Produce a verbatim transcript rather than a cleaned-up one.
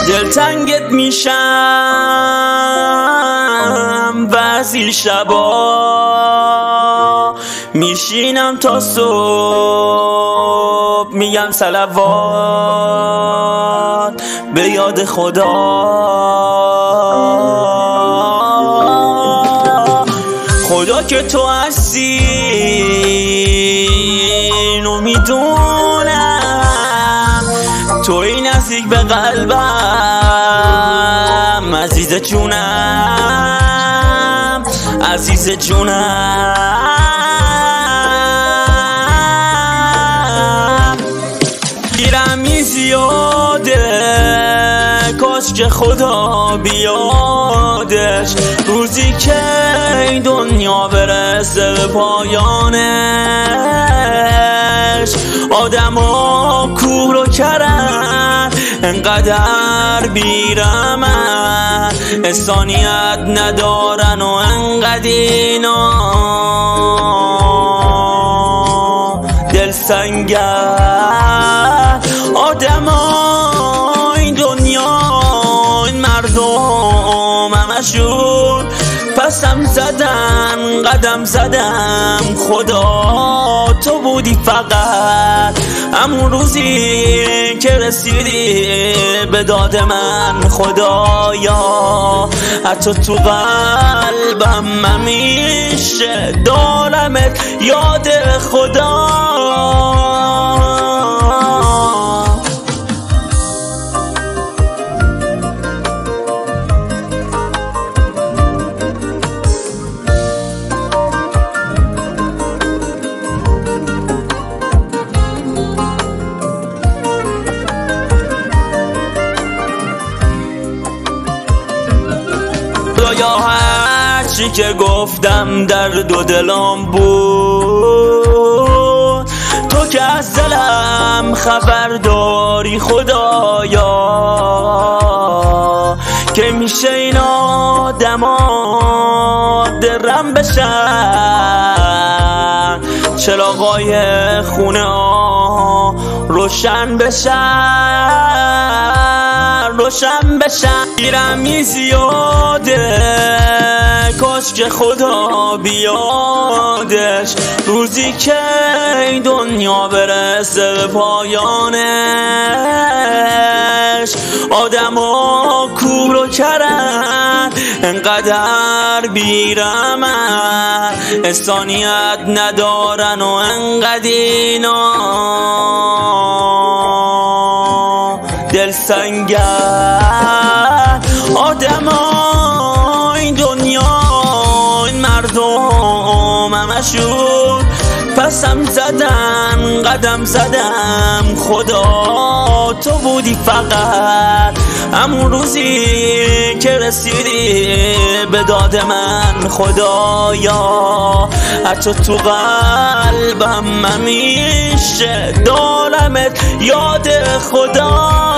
دلتنگت میشم بعضی شبا، میشینم تا صبح میگم صلوات به یاد خدا. خدا که تو هستی اینو میدونم، توی نزدیک به قلبم عزیز جونم، عزیز جونم. گیرمی زیاده کاش که خدا بیادش، روزی که این دنیا برسه به پایانش. آدم ها کور و کرن انقدر بیرمن، انسانیت ندارن و انقدر اینا دل سنگن. آدم ها این دنیا این مردم همشون پسم زدن قدم زدم، خدا تو بودی فقط همون روزی که رسیدی به داد من. خدایا حتی تو قلبم همیشه دارمت یاد خدا. یا هرچی که گفتم درد و دلم بود، تو که از دلم خبر داری خدایا. که میشه این آدما درم بشن، چراغای خونه ها روشن بشن، روشن بشن. گیرمی زیاده کاش که خدا بیادش، روزی که این دنیا برسه به پایانش. آدم ها کور و کرن انقدر بیرمن، انسانیت ندارن و انقدر اینا دل سنگن. آدم ها این دنیا این مردم همشون پسم زدن قدم زدم، خدا تو بودی فقط همون روزی که رسیدی به داد من. خدایا حتی تو قلبم همیشه دارمت یاد خدا.